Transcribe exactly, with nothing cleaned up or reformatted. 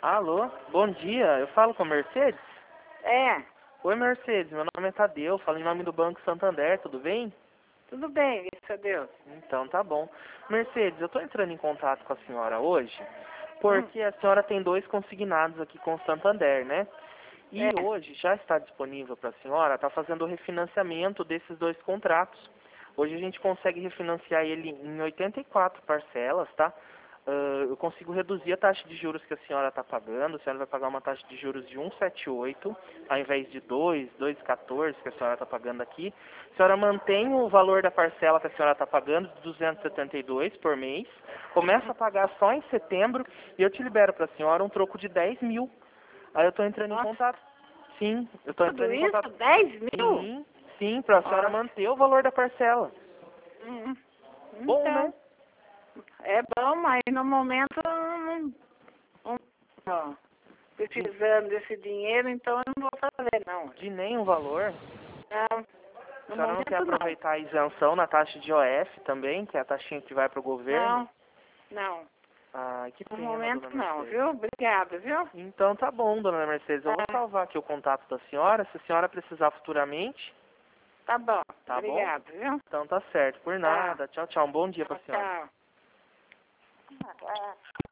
Alô, bom dia, eu falo com a Mercedes? É, Oi Mercedes, meu nome é Tadeu, falo em nome do Banco Santander, tudo bem? tudo bem, graças a Deus. Então tá bom. Mercedes, eu estou entrando em contato com a senhora hoje, Hum, porque a senhora tem dois consignados aqui com o Santander, né? E é, hoje já está disponível para a senhora, está fazendo o refinanciamento desses dois contratos. Hoje a gente consegue refinanciar ele em oitenta e quatro parcelas, tá? Ah, eu consigo reduzir a taxa de juros que a senhora está pagando. A senhora vai pagar uma taxa de juros de um vírgula setenta e oito, ao invés de dois, dois vírgula quatorze que a senhora está pagando aqui. A senhora mantém o valor da parcela que a senhora está pagando, de duzentos e setenta e dois por mês. Começa a pagar só em setembro e eu te libero para a senhora um troco de dez mil. Aí eu estou entrando em nossa, contato. Sim, eu estou tudo entrando em isso? contato. dez mil? Sim, sim, para a senhora Nossa, manter o valor da parcela. hum, Bom, né? então, é bom, mas no momento não, não, não, De, precisando desse dinheiro, então eu não vou fazer, não. de nenhum valor. Não, A no senhora não quer momento não. aproveitar a isenção na taxa de O F também, que é a taxinha que vai para o governo? Não, não, Ai, que no pena, momento dona não, Mercedes. viu? Obrigada, viu? Então tá bom, dona Mercedes. Eu vou Tá, salvar aqui o contato da senhora. Se a senhora precisar futuramente, tá bom, tá bom? obrigada, viu? Então tá certo. Por Tá, nada. Tchau, tchau. Um bom dia pra tchau, senhora. tchau.